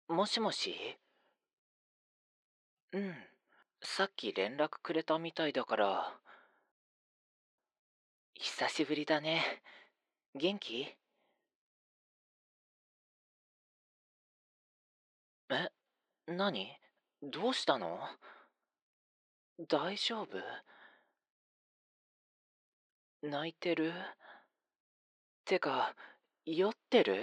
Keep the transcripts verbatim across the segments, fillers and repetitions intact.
もしもし。うん。さっき連絡くれたみたいだから、久しぶりだね。元気？え、何？どうしたの？大丈夫？泣いてる？てか、酔ってる？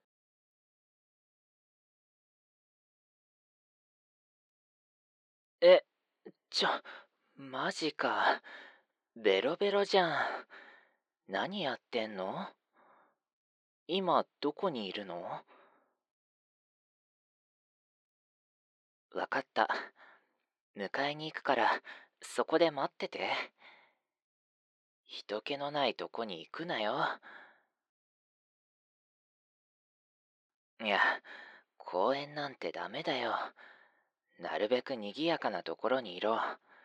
え、ちょ、マジか。ベロベロじゃん。何やってんの？今どこにいるの？わかった。迎えに行くから、そこで待ってて。人気のないとこに行くなよ。いや、公園なんてダメだよ。なるべく賑やかなところにいろ。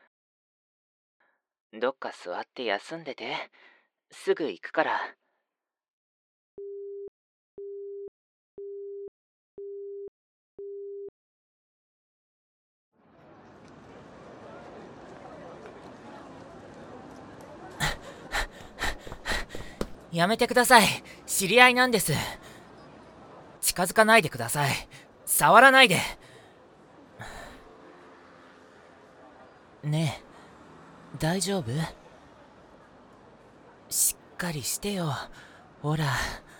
どっか座って休んでて。すぐ行くから。 やめてください。知り合いなんです。近づかないでください。触らないで。ねえ、大丈夫？しっかりしてよ。ほら。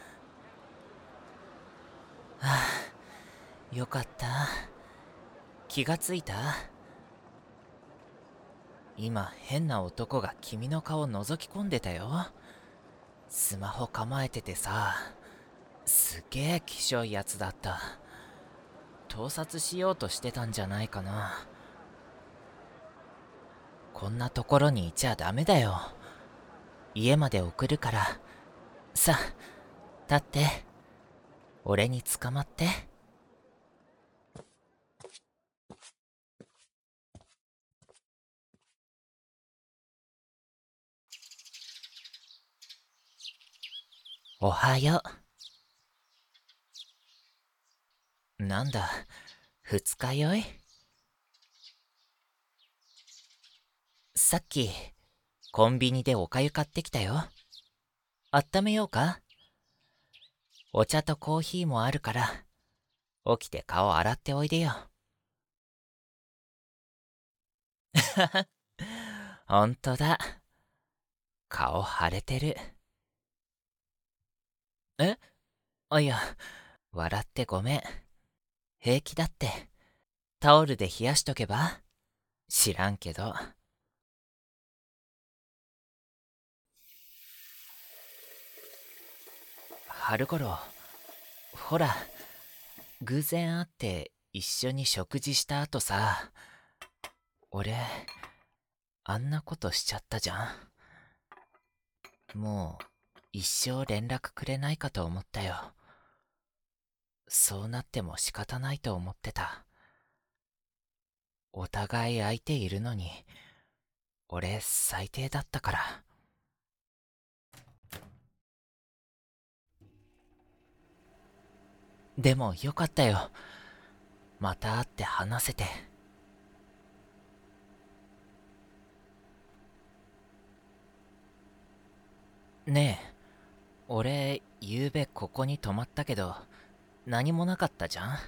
ああ、よかった。気がついた？今変な男が君の顔覗き込んでたよ。スマホ構えててさ、すげえきしょいやつだった。盗撮しようとしてたんじゃないかな。こんなところにいちゃダメだよ。家まで送るから。さあ、立って。俺に捕まって。おはよう。なんだ、二日酔い？さっき、コンビニでおかゆ買ってきたよ。あっためようか？お茶とコーヒーもあるから、起きて顔洗っておいでよ。ほんとだ。顔腫れてる。え？あ、いや、笑ってごめん。平気だって。タオルで冷やしとけば？知らんけど。春頃、ほら、偶然会って一緒に食事した後さ、俺、あんなことしちゃったじゃん。もう、一生連絡くれないかと思ったよ。そうなっても仕方ないと思ってた。お互い相手いるのに、俺最低だったから。でもよかったよ。また会って話せて。ねえ、俺、ゆうべここに泊まったけど、何もなかったじゃん？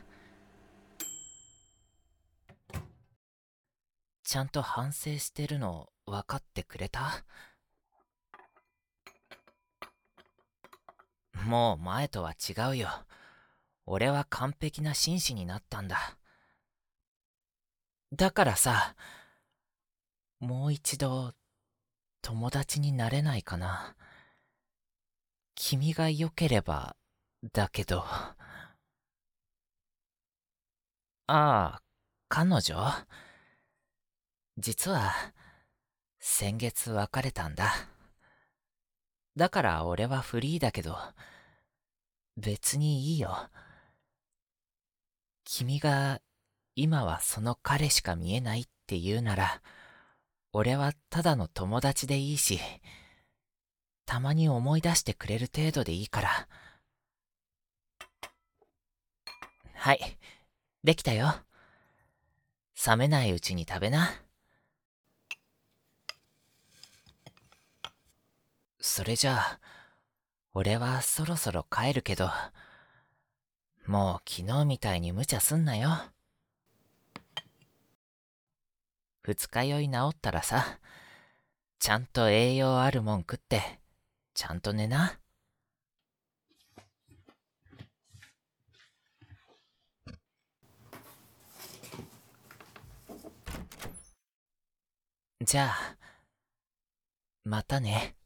ちゃんと反省してるの分かってくれた？もう前とは違うよ。俺は完璧な紳士になったんだ。だからさ、もう一度友達になれないかな。君が良ければ、だけど。ああ、彼女？実は、先月別れたんだ。だから俺はフリーだけど、別にいいよ。君が今はその彼しか見えないって言うなら、俺はただの友達でいいし、たまに思い出してくれる程度でいいから。はい、 できたよ。冷めないうちに食べな。それじゃあ、俺はそろそろ帰るけど、もう昨日みたいに無茶すんなよ。二日酔い治ったらさ、ちゃんと栄養あるもん食って、ちゃんと寝な。じゃあ、またね。